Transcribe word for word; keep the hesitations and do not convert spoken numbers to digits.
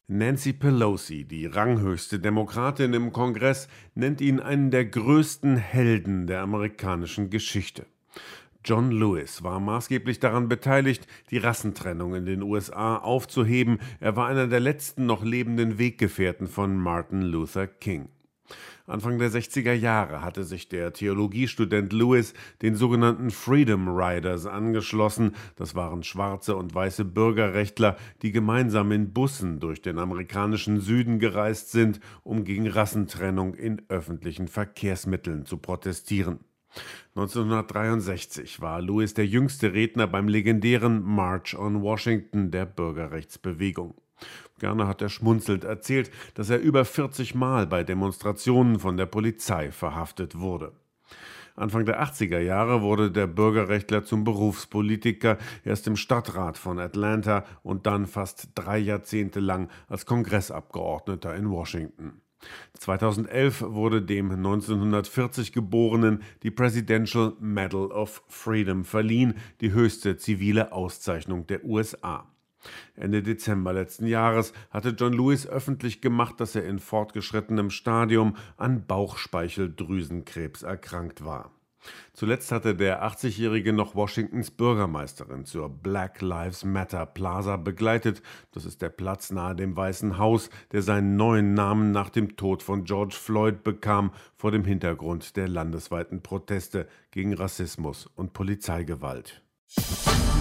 Nancy Pelosi, die ranghöchste Demokratin im Kongress, nennt ihn einen der größten Helden der amerikanischen Geschichte. John Lewis war maßgeblich daran beteiligt, die Rassentrennung in den U S A aufzuheben. Er war einer der letzten noch lebenden Weggefährten von Martin Luther King. Anfang der sechziger Jahre hatte sich der Theologiestudent Lewis den sogenannten Freedom Riders angeschlossen. Das waren schwarze und weiße Bürgerrechtler, die gemeinsam in Bussen durch den amerikanischen Süden gereist sind, um gegen Rassentrennung in öffentlichen Verkehrsmitteln zu protestieren. neunzehnhundertdreiundsechzig war Lewis der jüngste Redner beim legendären March on Washington der Bürgerrechtsbewegung. Gerne hat er schmunzelnd erzählt, dass er über vierzig Mal bei Demonstrationen von der Polizei verhaftet wurde. Anfang der achtziger Jahre wurde der Bürgerrechtler zum Berufspolitiker, erst im Stadtrat von Atlanta und dann fast drei Jahrzehnte lang als Kongressabgeordneter in Washington. zweitausendelf wurde dem neunzehnhundertvierzig Geborenen die Presidential Medal of Freedom verliehen, die höchste zivile Auszeichnung der U S A. Ende Dezember letzten Jahres hatte John Lewis öffentlich gemacht, dass er in fortgeschrittenem Stadium an Bauchspeicheldrüsenkrebs erkrankt war. Zuletzt hatte der achtzigjährige noch Washingtons Bürgermeisterin zur Black Lives Matter Plaza begleitet. Das ist der Platz nahe dem Weißen Haus, der seinen neuen Namen nach dem Tod von George Floyd bekam, vor dem Hintergrund der landesweiten Proteste gegen Rassismus und Polizeigewalt.